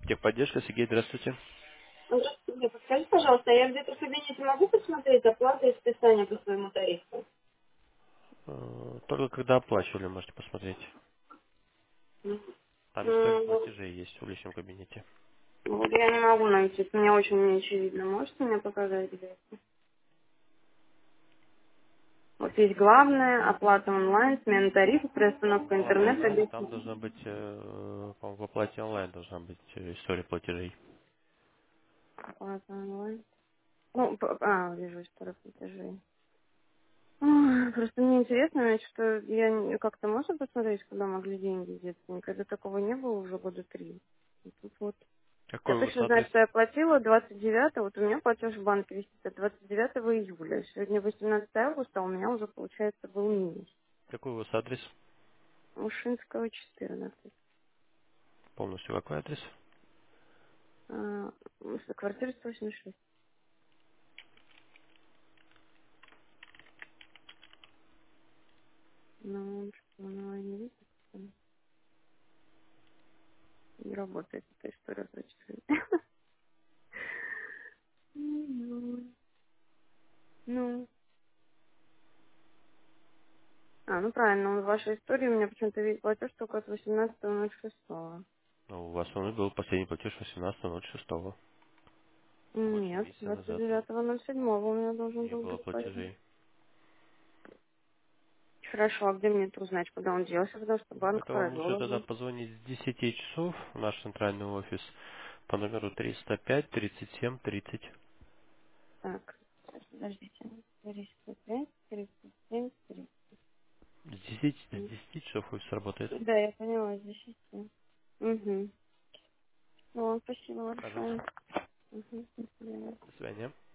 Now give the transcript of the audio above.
Техподдержка, Сергей, здравствуйте. Здравствуйте, подскажите, пожалуйста, я где-то в кабинете могу посмотреть оплаты и списания по своему тарифу? Только когда оплачивали, можете посмотреть. Там история Вот платежей есть в личном кабинете. вот я не могу найти, это мне очень не очевидно. Можете мне показать где это? Вот есть главное, оплата онлайн, смена тарифа, приостановка Оплата интернета, онлайн, без там должна быть, по-моему, в оплате онлайн должна быть история платежей. оплата онлайн. Ну, вижу историю платежей. Ой, просто мне интересно, значит, что как-то можно посмотреть, куда могли деньги деться? Никогда такого не было уже года 3. И тут вот. Я Какой у вас точно знаю, адрес? что я платила 29-го, вот у меня платеж в банке висит от 29 июля. Сегодня 18 августа, а у меня уже, получается, был минус. Какой у вас адрес? Ушинского 14. Полностью какой адрес? Квартира 186. Ну, что, она не видит? Не работает эта история зачисления. Ну. Ну правильно, в вашей истории у меня почему-то видит платеж только от 18.06. Ну, у вас он и был последний платеж 18.06. Больше Нет, месяца назад. 29.07 у меня должен Не был было быть платеж. платежей. Хорошо, а где мне это узнать, куда он делся, потому что банк Это вам лучше провел тогда его. позвонить с 10 часов в наш центральный офис по номеру 305 37 30. Так, сейчас, подождите. 305, 37, 3. С 10 часов офис работает. Да, я поняла, с 10. Угу. Ну, спасибо большое. Пожалуйста. Угу, до свидания. До свидания.